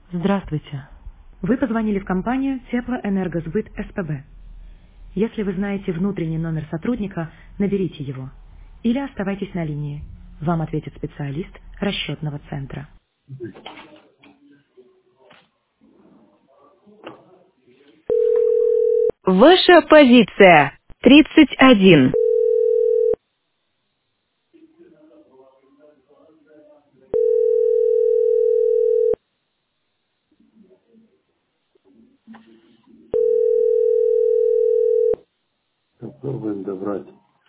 Здравствуйте. Вы позвонили в компанию Теплоэнергосбыт СПБ. Если вы знаете внутренний номер сотрудника, наберите его. Или оставайтесь на линии. Вам ответит специалист расчетного центра. Ваша позиция 31. Попробуем добрать.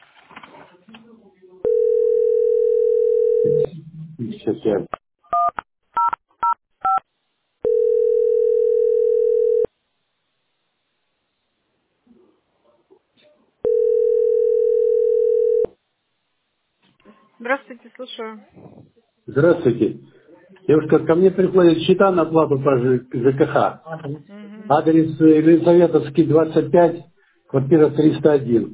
55. Здравствуйте, слушаю. Здравствуйте. Девушка, ко мне приходят счета на плату по ЖКХ. Мгм. Адрес Елизаветовский, 25, квартира 301.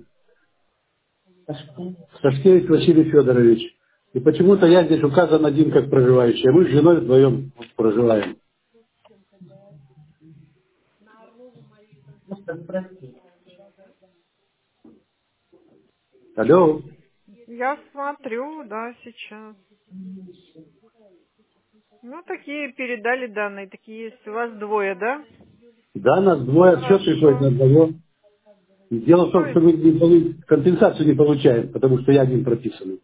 Сашкевич Василий Федорович. И почему-то я здесь указан один как проживающий, а мы с женой вдвоем проживаем. Алло. Я смотрю, да, сейчас. Ну, такие передали данные, такие есть. У вас двое, да? Да, нас двое, счет приходит на Хорошо. одного. И дело в том, Все, что мы компенсацию не получаем, потому что я один прописанный.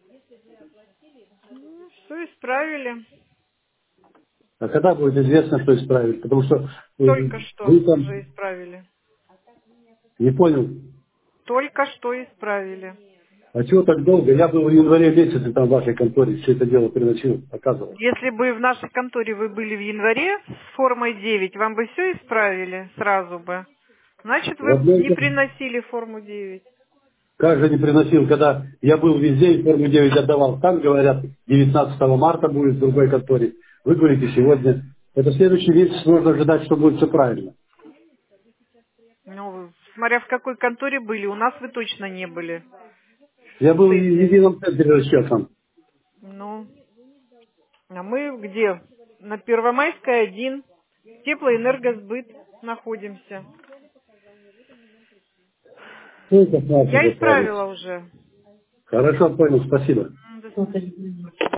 все исправили. А когда будет известно, что исправить? Потому что Только что вы уже там, исправили. не понял, Только что исправили. а чего так долго? Я был в январе месяце там в вашей конторе, все это дело приносил, оказывал. Если бы в нашей конторе вы были в январе с формой 9, вам бы все исправили сразу бы. Значит, В вы одной, не приносили форму 9. как же не приносил, когда я был везде и форму 9 отдавал. Там говорят, 19 марта будет в другой конторе. Вы говорите сегодня. Это следующий месяц можно ожидать, что будет все правильно. Ну, смотря в какой конторе были, у нас вы точно не были. Я В был в СЭСе. едином центре расчетом. Ну, а мы где? На Первомайской 1. Теплоэнергосбыт находимся. Сколько надо Я заправить? исправила уже. Хорошо, понял, спасибо. До свидания.